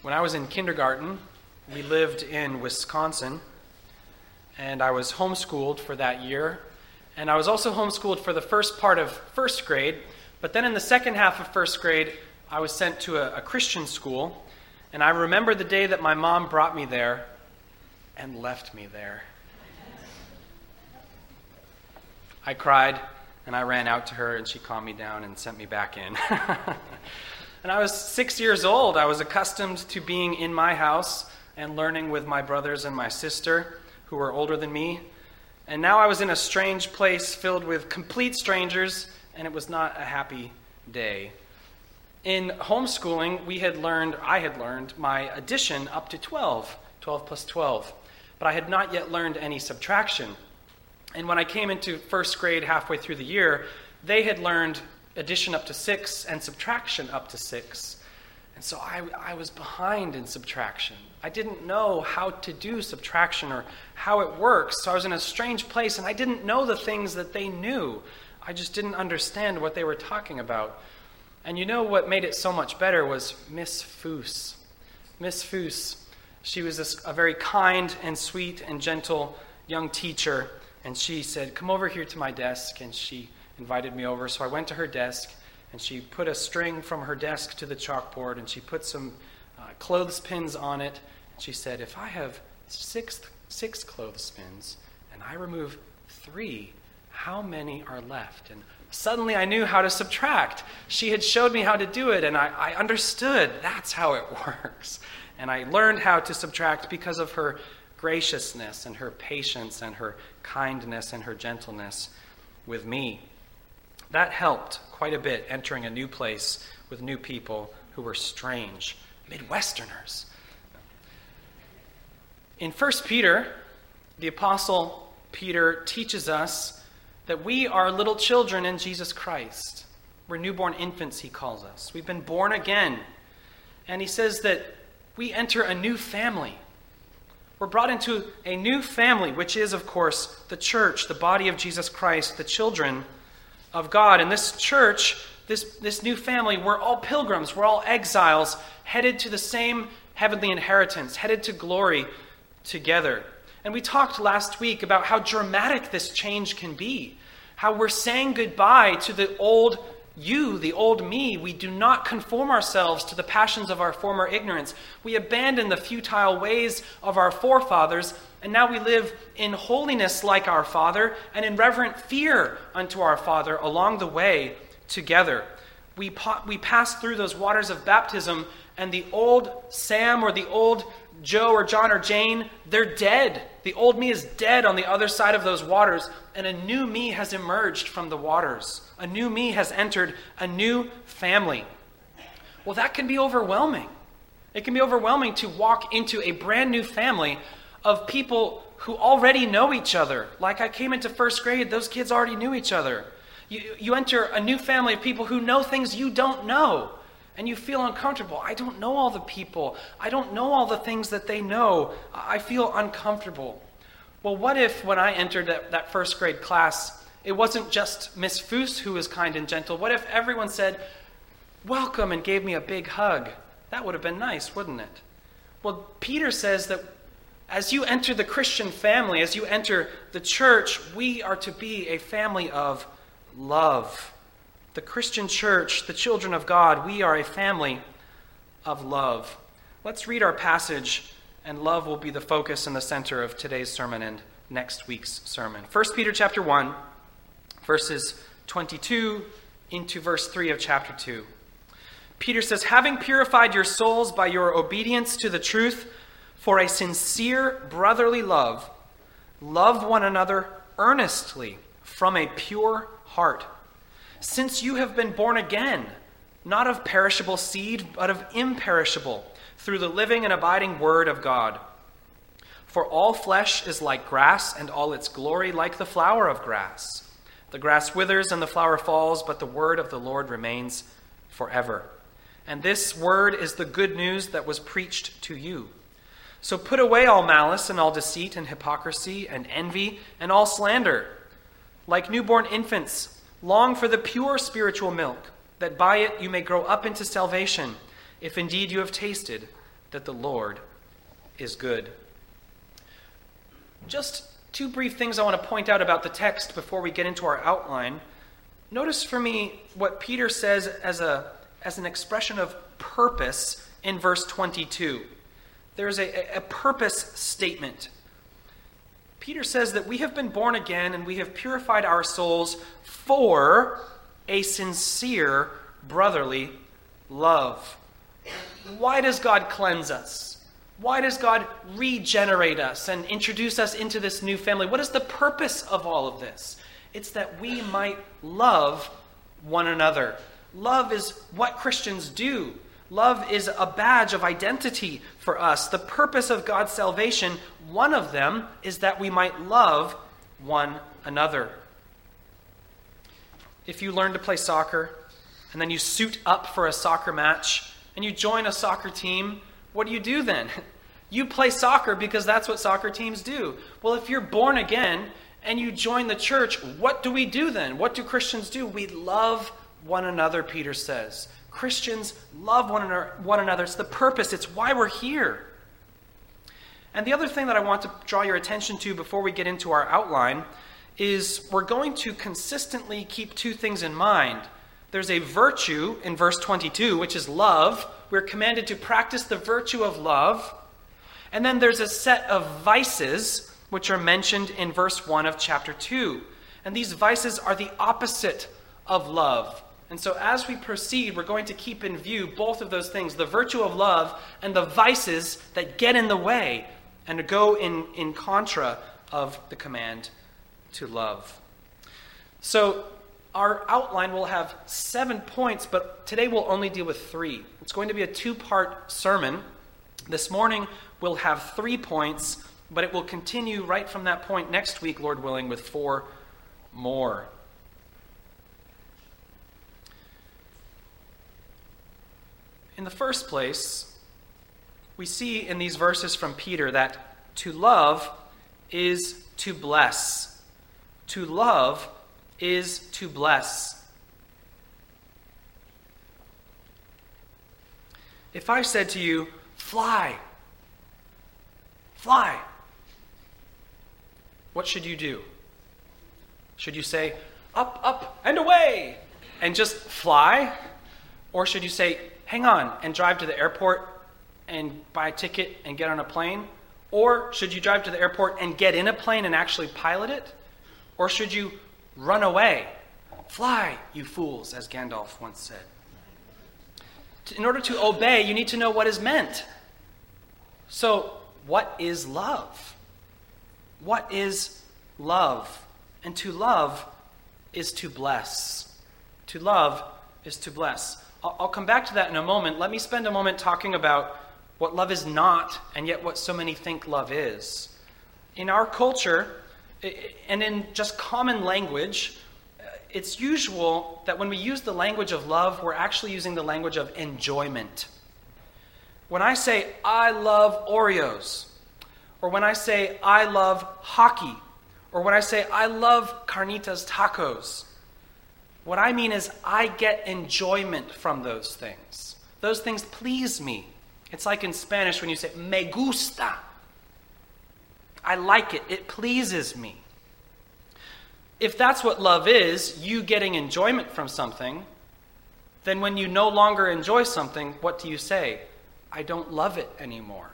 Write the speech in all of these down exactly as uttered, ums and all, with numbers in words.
When I was in kindergarten, we lived in Wisconsin, and I was homeschooled for that year. And I was also homeschooled for the first part of first grade, but then in the second half of first grade, I was sent to a, a Christian school, and I remember the day that my mom brought me there and left me there. I cried, and I ran out to her, and she calmed me down and sent me back in. And I was six years old. I was accustomed to being in my house and learning with my brothers and my sister, who were older than me. And now I was in a strange place filled with complete strangers, and it was not a happy day. In homeschooling, we had learned, I had learned my addition up to twelve, twelve plus twelve. But I had not yet learned any subtraction. And when I came into first grade halfway through the year, they had learned addition up to six and subtraction up to six. And so I, I was behind in subtraction. I didn't know how to do subtraction or how it works. So I was in a strange place, and I didn't know the things that they knew. I just didn't understand what they were talking about. And you know what made it so much better was Miss Foos. Miss Foos, she was a, a very kind and sweet and gentle young teacher. And she said, "Come over here to my desk." And she invited me over. So I went to her desk, and she put a string from her desk to the chalkboard, and she put some uh, clothespins on it. And she said, "If I have six, six clothespins and I remove three, how many are left?" And suddenly I knew how to subtract. She had showed me how to do it, and I, I understood that's how it works. And I learned how to subtract because of her graciousness and her patience and her kindness and her gentleness with me. That helped quite a bit, entering a new place with new people who were strange, Midwesterners. In First Peter, the Apostle Peter teaches us that we are little children in Jesus Christ. We're newborn infants, he calls us. We've been born again. And he says that we enter a new family. We're brought into a new family, which is, of course, the church, the body of Jesus Christ, the children of God. And this church, this, this new family, we're all pilgrims, we're all exiles, headed to the same heavenly inheritance, headed to glory together. And we talked last week about how dramatic this change can be, how we're saying goodbye to the old you, the old me. We do not conform ourselves to the passions of our former ignorance. We abandon the futile ways of our forefathers, and now we live in holiness like our Father and in reverent fear unto our Father along the way together. We, pa- we pass through those waters of baptism, and the old Sam or the old Joe or John or Jane, they're dead. The old me is dead on the other side of those waters, and a new me has emerged from the waters. A new me has entered a new family. Well, that can be overwhelming. It can be overwhelming to walk into a brand new family of people who already know each other. Like I came into first grade, those kids already knew each other. You, you enter a new family of people who know things you don't know. And you feel uncomfortable. I don't know all the people. I don't know all the things that they know. I feel uncomfortable. Well, what if when I entered that, that first grade class, it wasn't just Miss Foos who was kind and gentle? What if everyone said, "Welcome," and gave me a big hug? That would have been nice, wouldn't it? Well, Peter says that as you enter the Christian family, as you enter the church, we are to be a family of love. The Christian church, the children of God, we are a family of love. Let's read our passage, and love will be the focus and the center of today's sermon and next week's sermon. First Peter chapter one, verses twenty-two into verse three of chapter two. Peter says, "Having purified your souls by your obedience to the truth for a sincere brotherly love, love one another earnestly from a pure heart. Since you have been born again, not of perishable seed, but of imperishable, through the living and abiding word of God. For all flesh is like grass, and all its glory like the flower of grass. The grass withers and the flower falls, but the word of the Lord remains forever. And this word is the good news that was preached to you. So put away all malice and all deceit and hypocrisy and envy and all slander. Like newborn infants, long for the pure spiritual milk, that by it you may grow up into salvation, if indeed you have tasted that the Lord is good. Just two brief things I want to point out about the text before we get into our outline. Notice for me what Peter says as a as an expression of purpose in verse twenty-two. There's a, a purpose statement. Peter says that we have been born again and we have purified our souls for a sincere brotherly love. Why does God cleanse us? Why does God regenerate us and introduce us into this new family? What is the purpose of all of this? It's that we might love one another. Love is what Christians do. Love is a badge of identity for us. The purpose of God's salvation, one of them, is that we might love one another. If you learn to play soccer, and then you suit up for a soccer match, and you join a soccer team, what do you do then? You play soccer because that's what soccer teams do. Well, if you're born again and you join the church, what do we do then? What do Christians do? We love one another, Peter says. Christians love one another, one another. It's the purpose. It's why we're here. And the other thing that I want to draw your attention to before we get into our outline is we're going to consistently keep two things in mind. There's a virtue in verse twenty-two, which is love. We're commanded to practice the virtue of love. And then there's a set of vices, which are mentioned in verse one of chapter two. And these vices are the opposite of love. And so as we proceed, we're going to keep in view both of those things, the virtue of love and the vices that get in the way and to go in, in contra of the command to love. So our outline will have seven points, but today we'll only deal with three. It's going to be a two-part sermon. This morning we'll have three points, but it will continue right from that point next week, Lord willing, with four more. In the first place, we see in these verses from Peter that to love is to bless. To love is to bless. If I said to you, fly, fly, what should you do? Should you say, up, up, and away, and just fly? Or should you say, hang on, and drive to the airport and buy a ticket and get on a plane? Or should you drive to the airport and get in a plane and actually pilot it? Or should you run away? Fly, you fools, as Gandalf once said. In order to obey, you need to know what is meant. So, what is love? What is love? And to love is to bless. To love is to bless. I'll come back to that in a moment. Let me spend a moment talking about what love is not, and yet what so many think love is. In our culture, and in just common language, it's usual that when we use the language of love, we're actually using the language of enjoyment. When I say, I love Oreos, or when I say, I love hockey, or when I say, I love carnitas tacos, what I mean is I get enjoyment from those things. Those things please me. It's like in Spanish when you say, me gusta. I like it. It pleases me. If that's what love is, you getting enjoyment from something, then when you no longer enjoy something, what do you say? I don't love it anymore.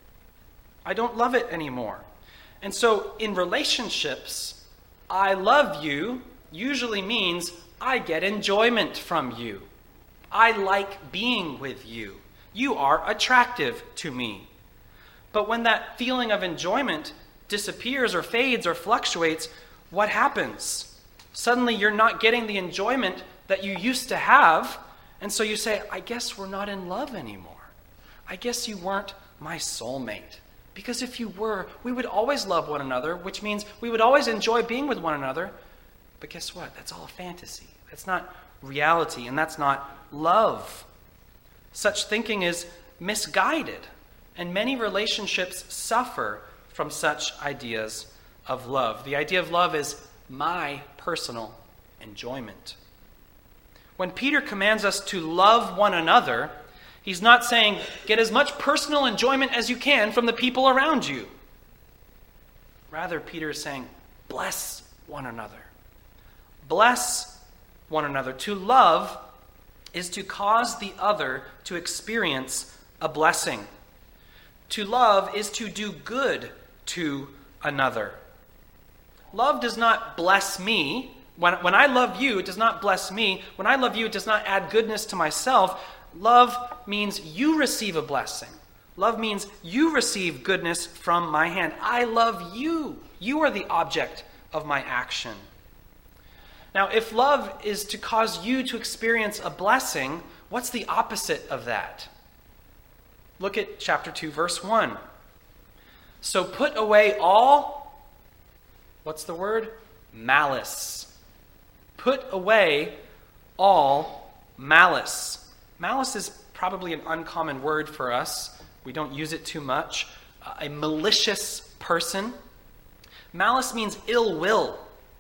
I don't love it anymore. And so in relationships, I love you usually means I get enjoyment from you. I like being with you. You are attractive to me. But when that feeling of enjoyment disappears or fades or fluctuates, what happens? Suddenly you're not getting the enjoyment that you used to have, and so you say, I guess we're not in love anymore. I guess you weren't my soulmate. Because if you were, we would always love one another, which means we would always enjoy being with one another. But guess what? That's all a fantasy. That's not reality, and that's not love. Such thinking is misguided, and many relationships suffer from such ideas of love. The idea of love is my personal enjoyment. When Peter commands us to love one another, He's not saying, get as much personal enjoyment as you can from the people around you. Rather, Peter is saying, bless one another. Bless one another. To love is to cause the other to experience a blessing. To love is to do good to another. Love does not bless me. When, when I love you, it does not bless me. When I love you, it does not add goodness to myself. Love means you receive a blessing. Love means you receive goodness from my hand. I love you. You are the object of my action. Now, if love is to cause you to experience a blessing, what's the opposite of that? Look at chapter two, verse one. So put away all, what's the word? Malice. Put away all malice. Malice is probably an uncommon word for us. We don't use it too much. Uh, a malicious person. Malice means ill will.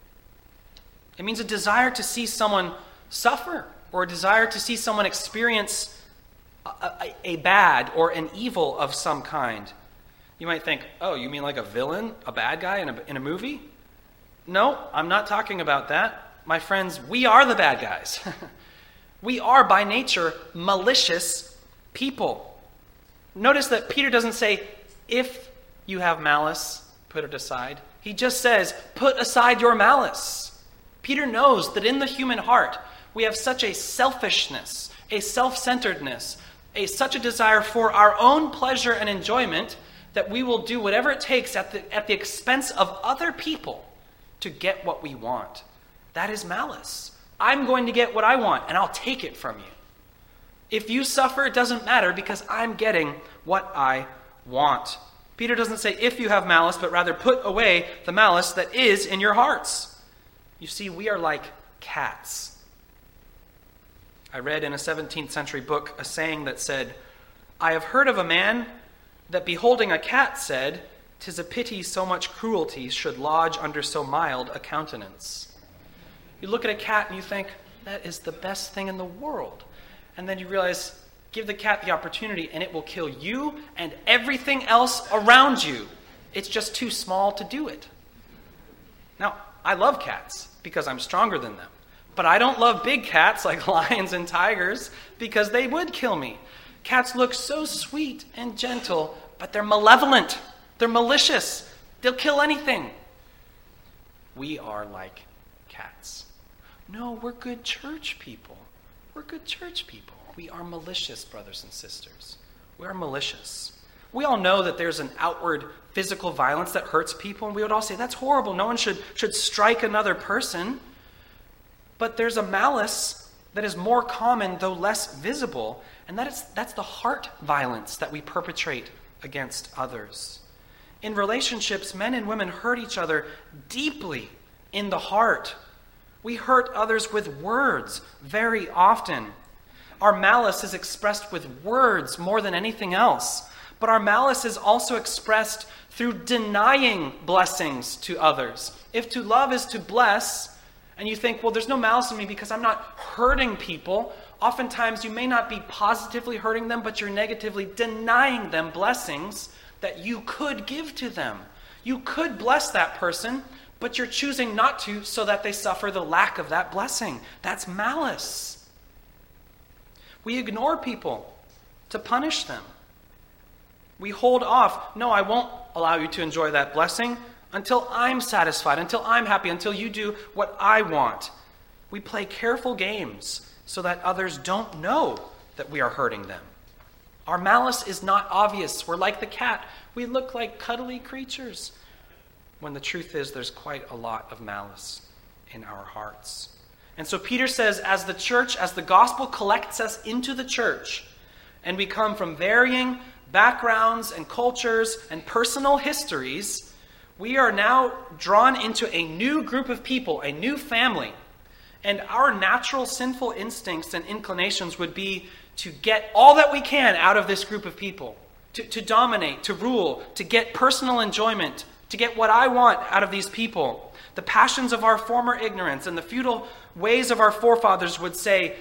It means a desire to see someone suffer, or a desire to see someone experience a, a, a bad or an evil of some kind. You might think, oh, you mean like a villain, a bad guy in a, in a movie? No, I'm not talking about that. My friends, we are the bad guys. We are by nature malicious people. Notice that Peter doesn't say, if you have malice, put it aside. He just says, put aside your malice. Peter knows that in the human heart, we have such a selfishness, a self-centeredness, a, such a desire for our own pleasure and enjoyment that we will do whatever it takes at the, at the expense of other people to get what we want. That is malice. I'm going to get what I want, and I'll take it from you. If you suffer, it doesn't matter because I'm getting what I want. Peter doesn't say if you have malice, but rather put away the malice that is in your hearts. You see, we are like cats. I read in a seventeenth century book a saying that said, I have heard of a man that beholding a cat said, 'tis a pity so much cruelty should lodge under so mild a countenance. You look at a cat and you think, that is the best thing in the world. And then you realize, give the cat the opportunity and it will kill you and everything else around you. It's just too small to do it. Now, I love cats because I'm stronger than them. But I don't love big cats like lions and tigers because they would kill me. Cats look so sweet and gentle, but they're malevolent. They're malicious. They'll kill anything. We are like cats. No, we're good church people. We're good church people. We are malicious, brothers and sisters. We are malicious. We all know that there's an outward physical violence that hurts people, and we would all say, that's horrible. No one should, should strike another person. But there's a malice that is more common, though less visible, and that is, that's the heart violence that we perpetrate against others. In relationships, men and women hurt each other deeply in the heart. We hurt others with words very often. Our malice is expressed with words more than anything else. But our malice is also expressed through denying blessings to others. If to love is to bless, and you think, well, there's no malice in me because I'm not hurting people, oftentimes you may not be positively hurting them, but you're negatively denying them blessings that you could give to them. You could bless that person, but you're choosing not to so that they suffer the lack of that blessing. That's malice. We ignore people to punish them. We hold off. No, I won't allow you to enjoy that blessing until I'm satisfied, until I'm happy, until you do what I want. We play careful games so that others don't know that we are hurting them. Our malice is not obvious. We're like the cat. We look like cuddly creatures. When the truth is, there's quite a lot of malice in our hearts. And so Peter says, as the church, as the gospel collects us into the church, and we come from varying backgrounds and cultures and personal histories, we are now drawn into a new group of people, a new family. And our natural sinful instincts and inclinations would be to get all that we can out of this group of people, to, to dominate, to rule, to get personal enjoyment, to get what I want out of these people. The passions of our former ignorance and the futile ways of our forefathers would say,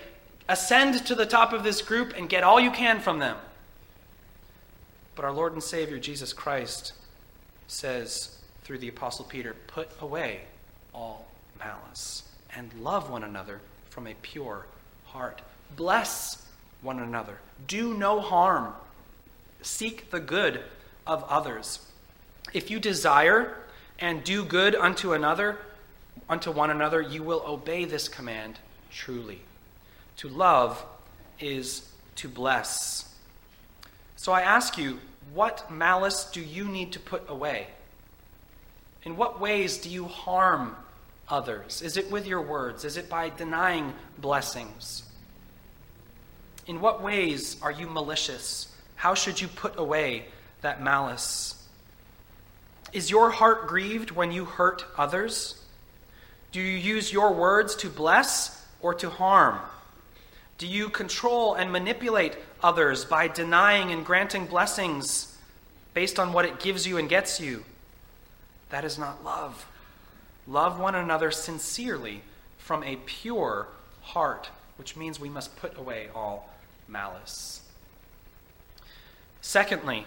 Ascend to the top of this group and get all you can from them. But our Lord and Savior, Jesus Christ, says through the Apostle Peter, put away all malice and love one another from a pure heart. Bless one another. Do no harm. Seek the good of others. If you desire and do good unto another, unto one another, you will obey this command truly. To love is to bless. So I ask you, what malice do you need to put away? In what ways do you harm others? Is it with your words? Is it by denying blessings? In what ways are you malicious? How should you put away that malice? Is your heart grieved when you hurt others? Do you use your words to bless or to harm? Do you control and manipulate others by denying and granting blessings based on what it gives you and gets you? That is not love. Love one another sincerely from a pure heart, which means we must put away all malice. Secondly,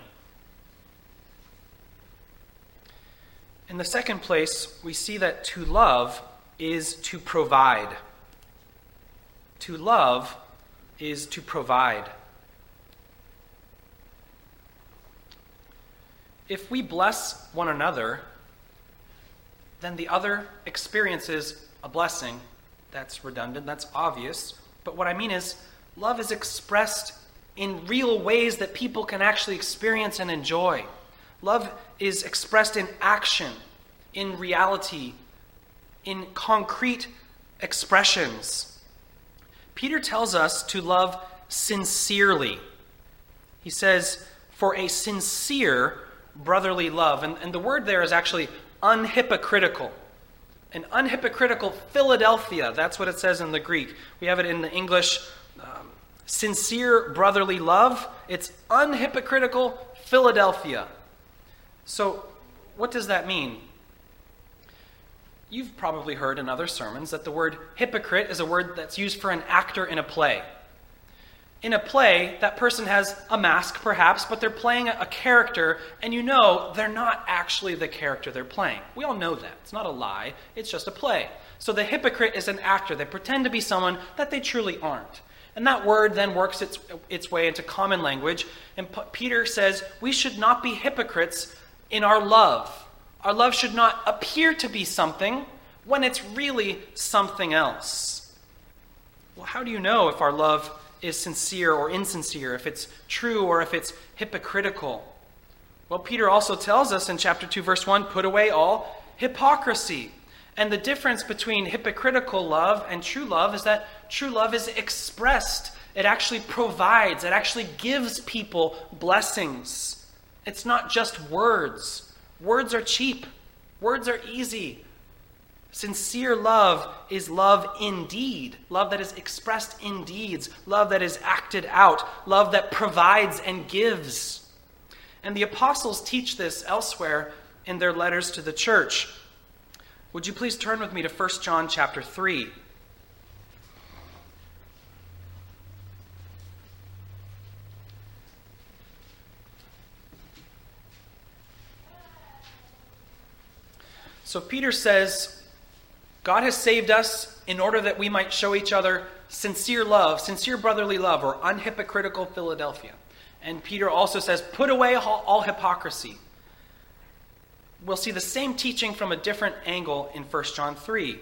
in the second place, we see that to love is to provide. To love is to provide. If we bless one another, then the other experiences a blessing. That's redundant, that's obvious. But what I mean is, love is expressed in real ways that people can actually experience and enjoy. Love is expressed in action, in reality, in concrete expressions. Peter tells us to love sincerely. He says, for a sincere brotherly love. And, and the word there is actually unhypocritical. An unhypocritical Philadelphia. That's what it says in the Greek. We have it in the English, um, sincere brotherly love. It's unhypocritical Philadelphia. So, what does that mean? You've probably heard in other sermons that the word hypocrite is a word that's used for an actor in a play. In a play, that person has a mask perhaps, but they're playing a character, and you know they're not actually the character they're playing. We all know that. It's not a lie. It's just a play. So the hypocrite is an actor. They pretend to be someone that they truly aren't. And that word then works its, its way into common language. And P- Peter says we should not be hypocrites in our love. Our love should not appear to be something when it's really something else. Well, how do you know if our love is sincere or insincere, if it's true or if it's hypocritical? Well, Peter also tells us in chapter two, verse one, put away all hypocrisy. And the difference between hypocritical love and true love is that true love is expressed. It actually provides. It actually gives people blessings. It's not just words. Words are cheap. Words are easy. Sincere love is love indeed. Love that is expressed in deeds. Love that is acted out. Love that provides and gives. And the apostles teach this elsewhere in their letters to the church. Would you please turn with me to First John chapter three? So Peter says, God has saved us in order that we might show each other sincere love, sincere brotherly love, or unhypocritical Philadelphia. And Peter also says, put away all, all hypocrisy. We'll see the same teaching from a different angle in First John three.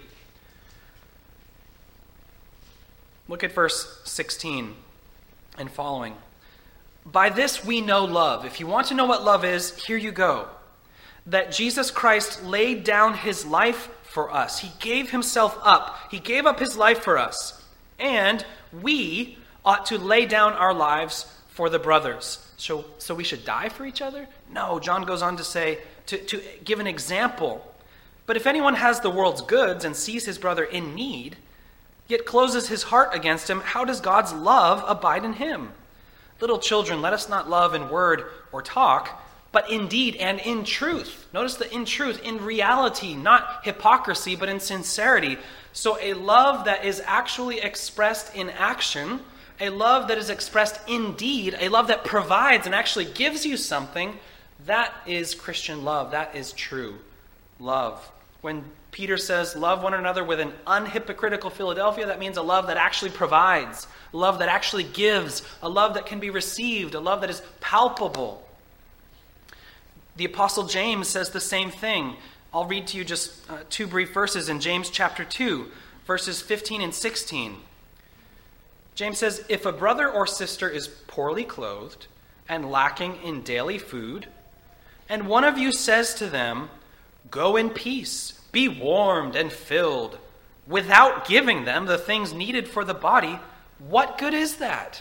Look at verse sixteen and following. By this we know love. If you want to know what love is, here you go. That Jesus Christ laid down his life for us. He gave himself up. He gave up his life for us. And we ought to lay down our lives for the brothers. So, so we should die for each other? No, John goes on to say, to, to give an example. But if anyone has the world's goods and sees his brother in need, yet closes his heart against him, how does God's love abide in him? Little children, let us not love in word or talk, but in deed and in truth. Notice the in truth, in reality, not hypocrisy, but in sincerity. So a love that is actually expressed in action, a love that is expressed in deed, a love that provides and actually gives you something, that is Christian love. That is true love. When Peter says, love one another with an unhypocritical Philadelphia, that means a love that actually provides, a love that actually gives, a love that can be received, a love that is palpable. The Apostle James says the same thing. I'll read to you just uh, two brief verses in James chapter two, verses fifteen and sixteen. James says, if a brother or sister is poorly clothed and lacking in daily food, and one of you says to them, go in peace, be warmed and filled, without giving them the things needed for the body, what good is that?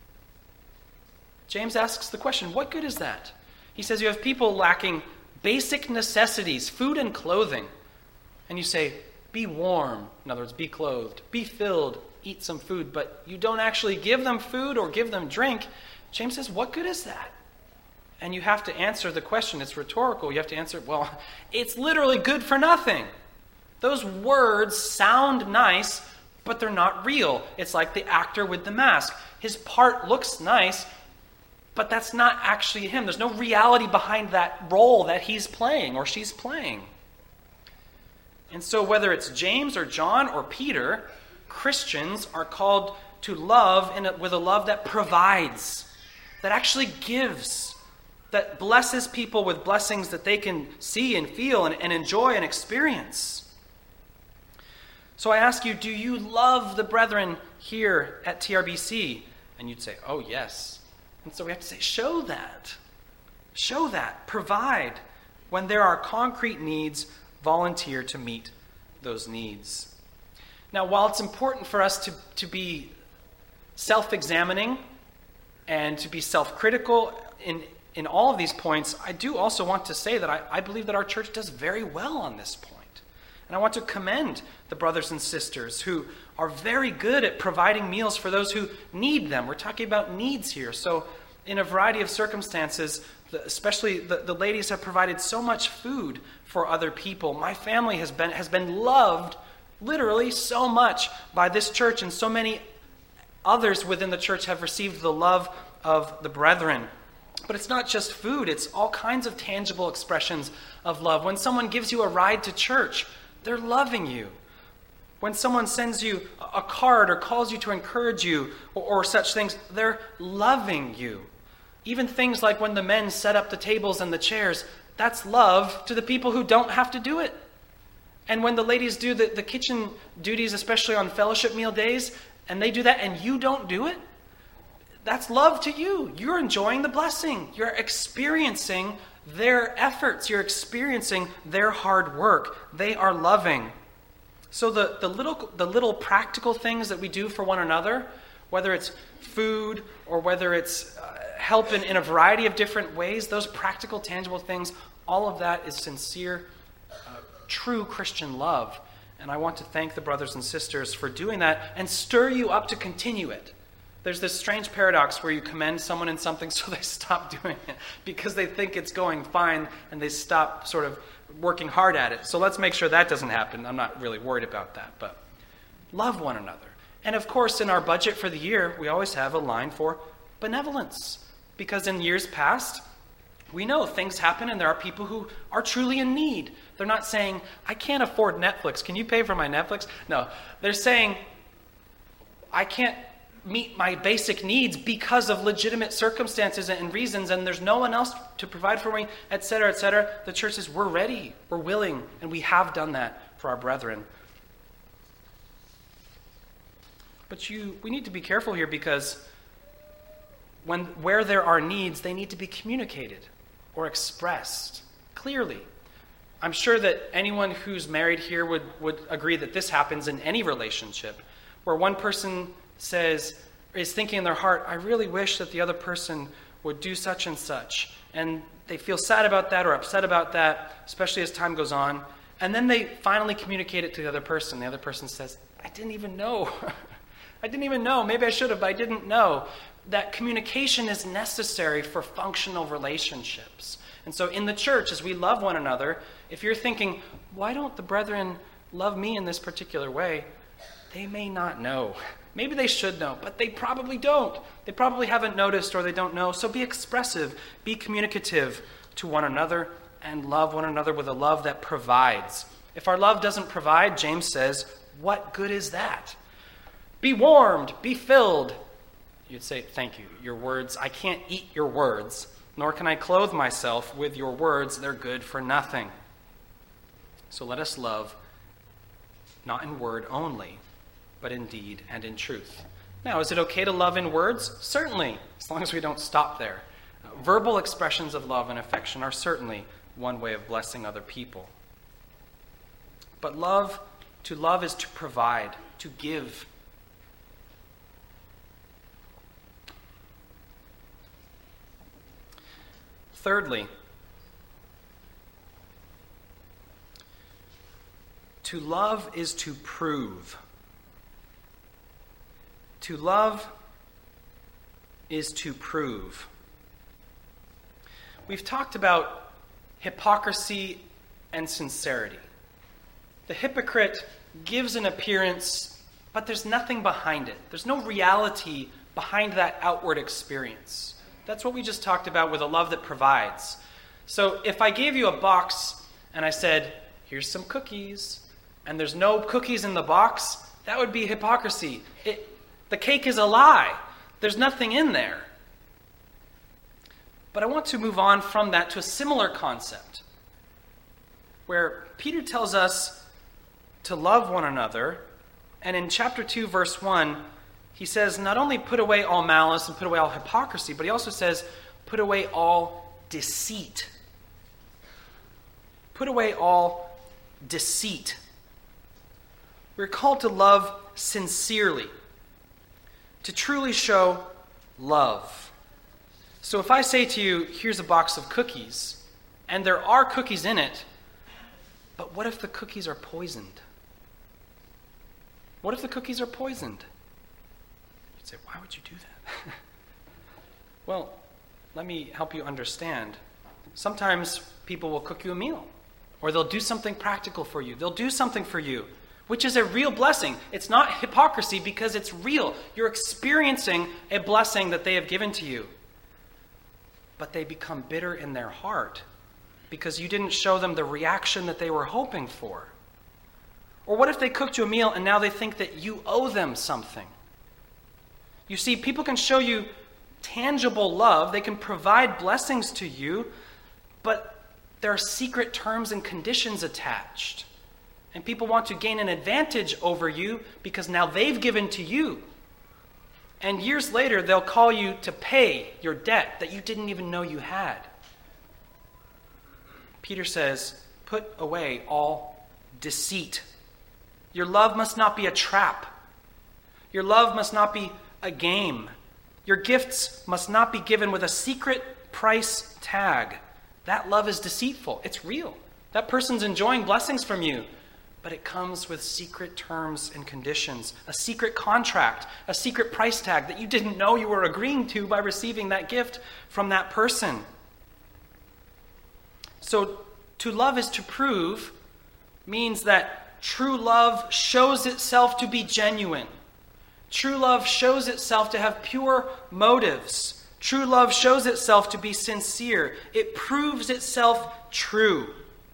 James asks the question, what good is that? He says you have people lacking basic necessities, food and clothing, and you say, be warm, in other words, be clothed, be filled, eat some food, but you don't actually give them food or give them drink. James says, what good is that? And you have to answer the question. It's rhetorical. You have to answer, well, it's literally good for nothing. Those words sound nice, but they're not real. It's like the actor with the mask. His part looks nice, but that's not actually him. There's no reality behind that role that he's playing or she's playing. And so whether it's James or John or Peter, Christians are called to love in a, with a love that provides, that actually gives, that blesses people with blessings that they can see and feel and, and enjoy and experience. So I ask you, do you love the brethren here at T R B C? And you'd say, oh, yes. And so we have to say, show that. Show that. Provide. When there are concrete needs, volunteer to meet those needs. Now, while it's important for us to, to be self-examining and to be self-critical in, in all of these points, I do also want to say that I, I believe that our church does very well on this point. And I want to commend the brothers and sisters who are very good at providing meals for those who need them. We're talking about needs here. So in a variety of circumstances, especially the, the ladies have provided so much food for other people. My family has been has been loved literally so much by this church, and so many others within the church have received the love of the brethren. But it's not just food, it's all kinds of tangible expressions of love. When someone gives you a ride to church, they're loving you. When someone sends you a card or calls you to encourage you or, or such things, they're loving you. Even things like when the men set up the tables and the chairs, that's love to the people who don't have to do it. And when the ladies do the, the kitchen duties, especially on fellowship meal days, and they do that and you don't do it, that's love to you. You're enjoying the blessing. You're experiencing their efforts. You're experiencing their hard work. They are loving. So the, the little the little practical things that we do for one another, whether it's food or whether it's uh, help in, in a variety of different ways, those practical, tangible things, all of that is sincere, uh, true Christian love. And I want to thank the brothers and sisters for doing that and stir you up to continue it. There's this strange paradox where you commend someone in something so they stop doing it because they think it's going fine and they stop sort of working hard at it. So let's make sure that doesn't happen. I'm not really worried about that, but love one another. And of course, in our budget for the year, we always have a line for benevolence, because in years past, we know things happen and there are people who are truly in need. They're not saying, I can't afford Netflix. Can you pay for my Netflix? No, they're saying, I can't meet my basic needs because of legitimate circumstances and reasons, and there's no one else to provide for me, et cetera, et cetera. The church says, we're ready, we're willing, and we have done that for our brethren. But you, we need to be careful here, because when where there are needs, they need to be communicated or expressed clearly. I'm sure that anyone who's married here would, would agree that this happens in any relationship, where one person says, is thinking in their heart, I really wish that the other person would do such and such. And they feel sad about that or upset about that, especially as time goes on. And then they finally communicate it to the other person. The other person says, I didn't even know. I didn't even know. Maybe I should have, but I didn't know. That communication is necessary for functional relationships. And so in the church, as we love one another, if you're thinking, why don't the brethren love me in this particular way? They may not know. Maybe they should know, but they probably don't. They probably haven't noticed or they don't know. So be expressive, be communicative to one another, and love one another with a love that provides. If our love doesn't provide, James says, what good is that? Be warmed, be filled. You'd say, thank you. Your words, I can't eat your words, nor can I clothe myself with your words. They're good for nothing. So let us love, not in word only, but in deed and in truth. Now, is it okay to love in words? Certainly, as long as we don't stop there. Uh, verbal expressions of love and affection are certainly one way of blessing other people. But love, to love is to provide, to give. Thirdly, to love is to prove. To love is to prove. We've talked about hypocrisy and sincerity. The hypocrite gives an appearance, but there's nothing behind it. There's no reality behind that outward experience. That's what we just talked about with a love that provides. So if I gave you a box and I said, here's some cookies, and there's no cookies in the box, that would be hypocrisy. It, the cake is a lie. There's nothing in there. But I want to move on from that to a similar concept, where Peter tells us to love one another, and in chapter two, verse one, he says, not only put away all malice and put away all hypocrisy, but he also says, put away all deceit. Put away all deceit. We're called to love sincerely, to truly show love. So if I say to you, here's a box of cookies, and there are cookies in it, but what if the cookies are poisoned? What if the cookies are poisoned? You'd say, why would you do that? Well, let me help you understand. Sometimes people will cook you a meal, or they'll do something practical for you. They'll do something for you, which is a real blessing. It's not hypocrisy because it's real. You're experiencing a blessing that they have given to you. But they become bitter in their heart because you didn't show them the reaction that they were hoping for. Or what if they cooked you a meal and now they think that you owe them something? You see, people can show you tangible love. They can provide blessings to you, but there are secret terms and conditions attached. And people want to gain an advantage over you because now they've given to you. And years later, they'll call you to pay your debt that you didn't even know you had. Peter says, put away all deceit. Your love must not be a trap. Your love must not be a game. Your gifts must not be given with a secret price tag. That love is deceitful. It's real. That person's enjoying blessings from you, but it comes with secret terms and conditions, a secret contract, a secret price tag that you didn't know you were agreeing to by receiving that gift from that person. So to love is to prove means that true love shows itself to be genuine. True love shows itself to have pure motives. True love shows itself to be sincere. It proves itself true.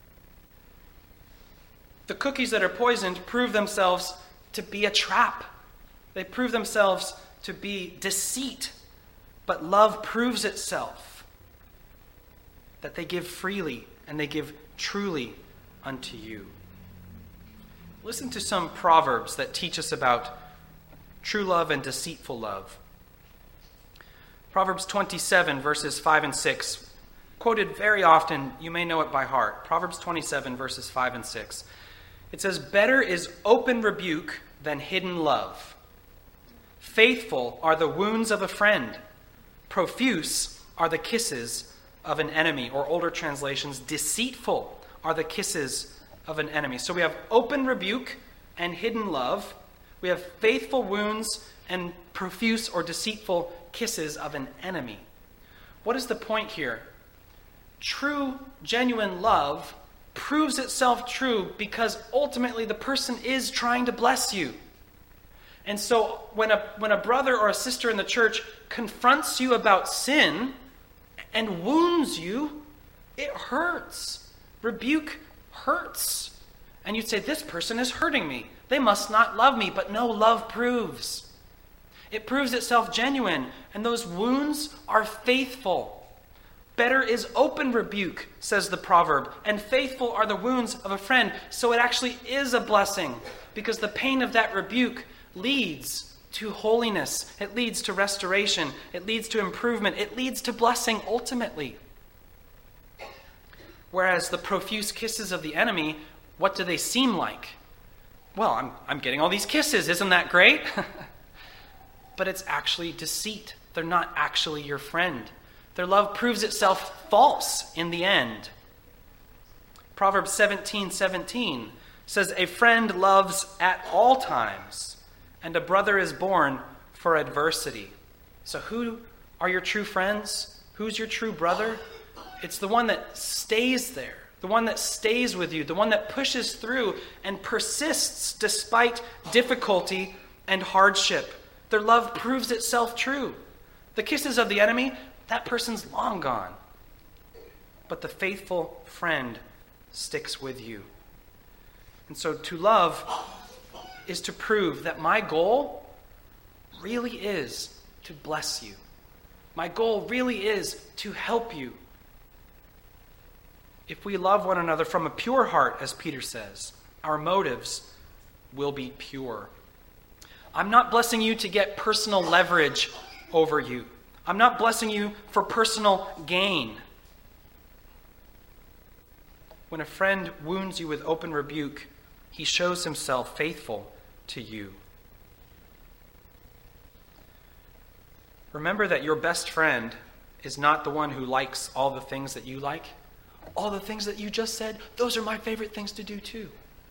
The cookies that are poisoned prove themselves to be a trap. They prove themselves to be deceit. But love proves itself that they give freely and they give truly unto you. Listen to some proverbs that teach us about true love and deceitful love. Proverbs twenty-seven, verses five and six, quoted very often. You may know it by heart. Proverbs twenty-seven, verses five and six. It says, better is open rebuke than hidden love. Faithful are the wounds of a friend. Profuse are the kisses of an enemy. Or older translations, deceitful are the kisses of an enemy. So we have open rebuke and hidden love. We have faithful wounds and profuse or deceitful kisses of an enemy. What is the point here? true, genuine love proves itself true because ultimately the person is trying to bless you. And so when a, when a brother or a sister in the church confronts you about sin and wounds you, it hurts. Rebuke hurts. And you'd say, this person is hurting me. They must not love me. But no, love proves. It proves itself genuine. And those wounds are faithful. Better is open rebuke, says the proverb, and faithful are the wounds of a friend. So it actually is a blessing, because the pain of that rebuke leads to holiness. It leads to restoration. It leads to improvement. It leads to blessing ultimately. Whereas the profuse kisses of the enemy, what do they seem like? Well, I'm, I'm getting all these kisses. Isn't that great? But it's actually deceit. They're not actually your friend. Their love proves itself false in the end. Proverbs seventeen seventeen says, a friend loves at all times, and a brother is born for adversity. So who are your true friends? Who's your true brother? It's the one that stays there, the one that stays with you, the one that pushes through and persists despite difficulty and hardship. Their love proves itself true. The kisses of the enemy, that person's long gone. But the faithful friend sticks with you. And so to love is to prove that my goal really is to bless you. My goal really is to help you. If we love one another from a pure heart, as Peter says, our motives will be pure. I'm not blessing you to get personal leverage over you. I'm not blessing you for personal gain. When a friend wounds you with open rebuke, he shows himself faithful to you. Remember that your best friend is not the one who likes all the things that you like. All the things that you just said, those are my favorite things to do too.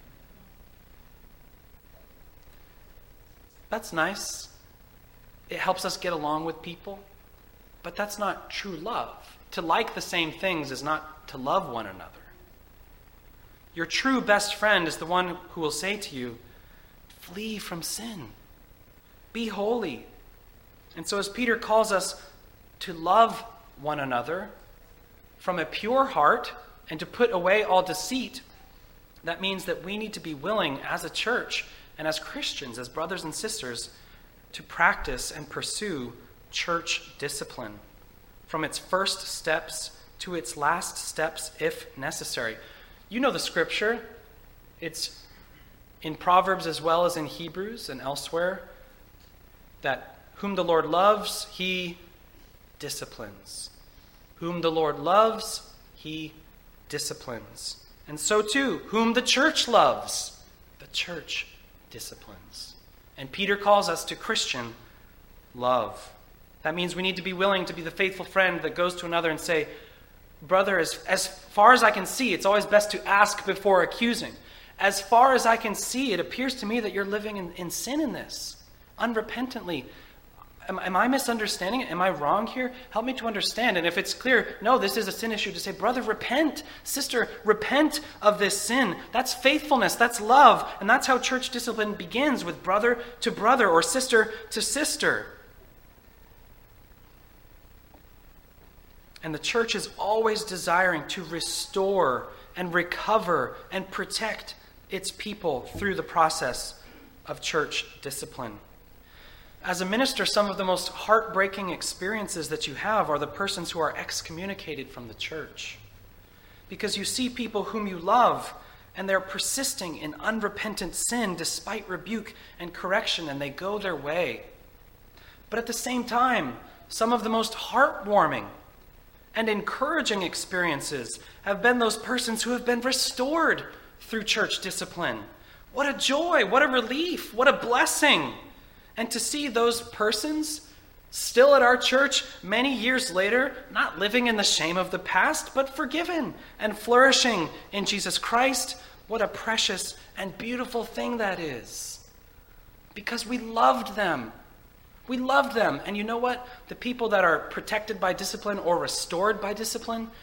That's nice. It helps us get along with people. But that's not true love. To like the same things is not to love one another. Your true best friend is the one who will say to you, flee from sin. Be holy. And so as Peter calls us to love one another from a pure heart and to put away all deceit, that means that we need to be willing as a church and as Christians, as brothers and sisters, to practice and pursue church discipline from its first steps to its last steps if necessary. You know the scripture. It's in Proverbs as well as in Hebrews and elsewhere that whom the Lord loves, he disciplines. Whom the Lord loves, he disciplines. And so too, whom the church loves, the church disciplines. And Peter calls us to Christian love. That means we need to be willing to be the faithful friend that goes to another and say, brother, as, as far as I can see, it's always best to ask before accusing. As far as I can see, it appears to me that you're living in, in sin in this, unrepentantly. Am, am I misunderstanding it? Am I wrong here? Help me to understand. And if it's clear, no, this is a sin issue, to say, brother, repent. Sister, repent of this sin. That's faithfulness. That's love. And that's how church discipline begins, with brother to brother or sister to sister. And the church is always desiring to restore and recover and protect its people through the process of church discipline. As a minister, some of the most heartbreaking experiences that you have are the persons who are excommunicated from the church. Because you see people whom you love, and they're persisting in unrepentant sin despite rebuke and correction, and they go their way. But at the same time, some of the most heartwarming and encouraging experiences have been those persons who have been restored through church discipline. What a joy, what a relief, what a blessing. And to see those persons still at our church many years later, not living in the shame of the past, but forgiven and flourishing in Jesus Christ, what a precious and beautiful thing that is. Because we loved them. We loved them. And you know what? The people that are protected by discipline or restored by discipline,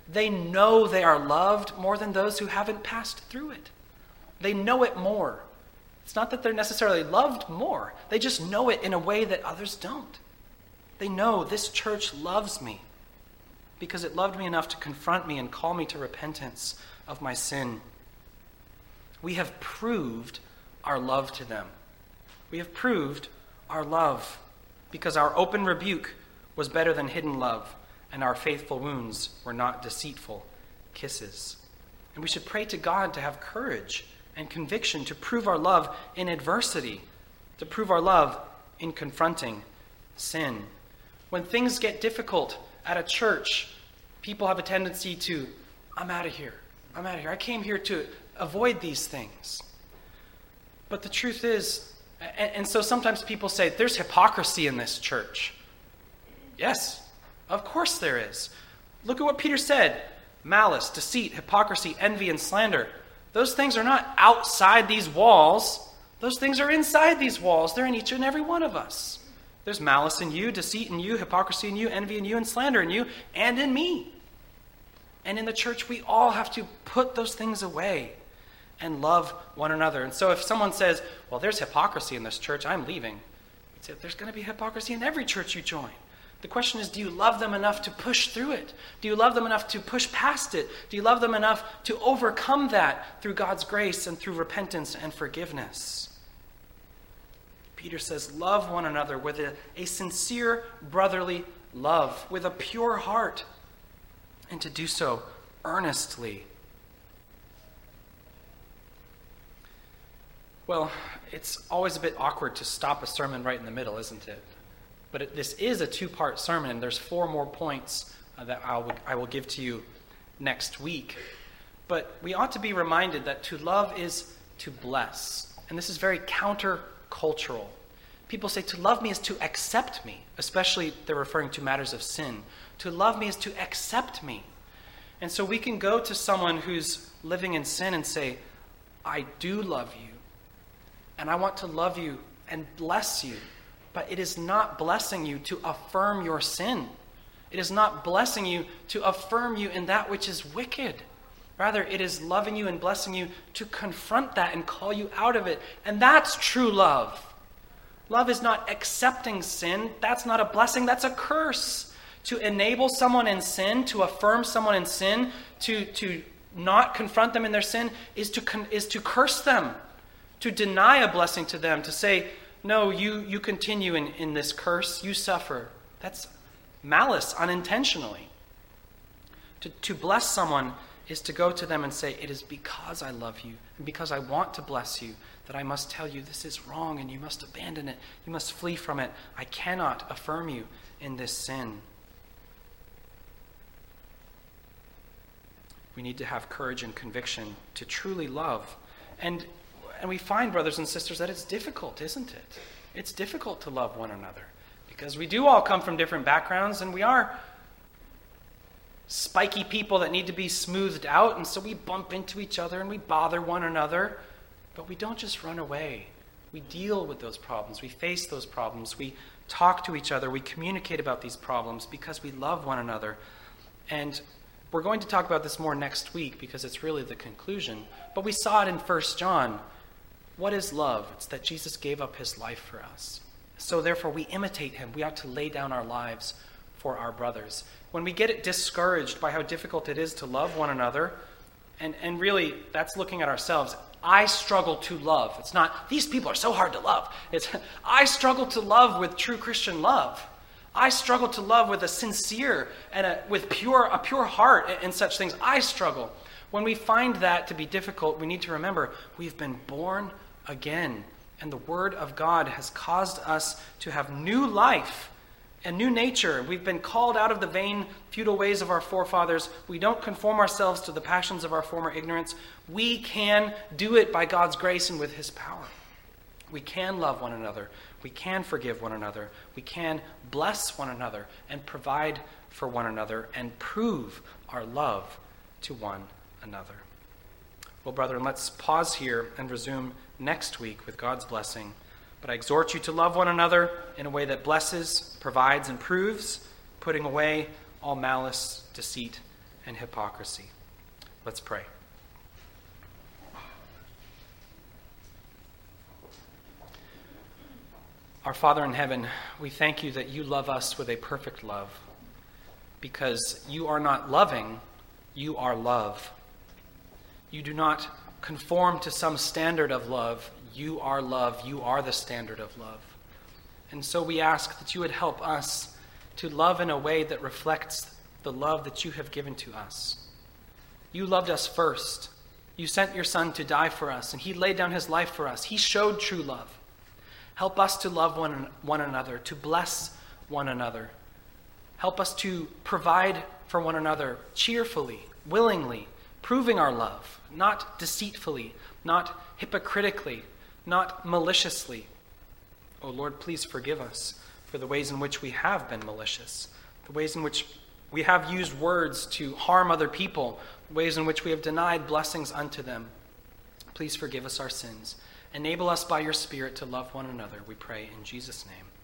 They know they are loved more than those who haven't passed through it. They know it more. It's not that they're necessarily loved more. They just know it in a way that others don't. They know this church loves me because it loved me enough to confront me and call me to repentance of my sin. We have proved our love to them. We have proved our love because our open rebuke was better than hidden love, and our faithful wounds were not deceitful kisses. And we should pray to God to have courage and conviction to prove our love in adversity, to prove our love in confronting sin. When things get difficult at a church, people have a tendency to, I'm out of here. I'm out of here. I came here to avoid these things. But the truth is, and, and so sometimes people say, there's hypocrisy in this church. Yes, of course there is. Look at what Peter said. Malice, deceit, hypocrisy, envy, and slander. Those things are not outside these walls. Those things are inside these walls. They're in each and every one of us. There's malice in you, deceit in you, hypocrisy in you, envy in you, and slander in you, and in me. And in the church, we all have to put those things away and love one another. And so if someone says, well, there's hypocrisy in this church, I'm leaving. We'd say, there's going to be hypocrisy in every church you join. The question is, do you love them enough to push through it? Do you love them enough to push past it? Do you love them enough to overcome that through God's grace and through repentance and forgiveness? Peter says, love one another with a, a sincere brotherly love, with a pure heart, and to do so earnestly. Well, it's always a bit awkward to stop a sermon right in the middle, isn't it? But it, this is a two-part sermon, and there's four more points uh, that I'll, I will give to you next week. But we ought to be reminded that to love is to bless. And this is very counter-cultural. People say to love me is to accept me, especially they're referring to matters of sin. To love me is to accept me. And so we can go to someone who's living in sin and say, I do love you, and I want to love you and bless you. But it is not blessing you to affirm your sin. It is not blessing you to affirm you in that which is wicked. Rather, it is loving you and blessing you to confront that and call you out of it. And that's true love. Love is not accepting sin. That's not a blessing. That's a curse. To enable someone in sin, to affirm someone in sin, to, to not confront them in their sin, is to, con- is to curse them. To deny a blessing to them, to say, no, you, you continue in, in this curse, you suffer. That's malice unintentionally. To, to bless someone is to go to them and say, it is because I love you and because I want to bless you that I must tell you this is wrong and you must abandon it. You must flee from it. I cannot affirm you in this sin. We need to have courage and conviction to truly love. And And we find, brothers and sisters, that it's difficult, isn't it? It's difficult to love one another because we do all come from different backgrounds and we are spiky people that need to be smoothed out, and so we bump into each other and we bother one another, but we don't just run away. We deal with those problems. We face those problems. We talk to each other. We communicate about these problems because we love one another. And we're going to talk about this more next week because it's really the conclusion, but we saw it in First John. What is love? It's that Jesus gave up his life for us. So therefore we imitate him. We ought to lay down our lives for our brothers. When we get discouraged by how difficult it is to love one another, and, and really that's looking at ourselves. I struggle to love. It's not, these people are so hard to love. It's, I struggle to love with true Christian love. I struggle to love with a sincere and a, with pure a pure heart and such things. I struggle. When we find that to be difficult, we need to remember we've been born again, and the Word of God has caused us to have new life and new nature. We've been called out of the vain, futile ways of our forefathers. We don't conform ourselves to the passions of our former ignorance. We can do it by God's grace and with his power. We can love one another. We can forgive one another. We can bless one another and provide for one another and prove our love to one another. Well, brethren, let's pause here and resume next week with God's blessing. But I exhort you to love one another in a way that blesses, provides, and proves, putting away all malice, deceit, and hypocrisy. Let's pray. Our Father in heaven, we thank you that you love us with a perfect love, because you are not loving, you are love. You do not conform to some standard of love. You are love. You are the standard of love. And so we ask that you would help us to love in a way that reflects the love that you have given to us. You loved us first. You sent your Son to die for us, and he laid down his life for us. He showed true love. Help us to love one, one another, to bless one another. Help us to provide for one another cheerfully, willingly, proving our love, not deceitfully, not hypocritically, not maliciously. Oh Lord, please forgive us for the ways in which we have been malicious, the ways in which we have used words to harm other people, the ways in which we have denied blessings unto them. Please forgive us our sins. Enable us by your Spirit to love one another, we pray in Jesus' name.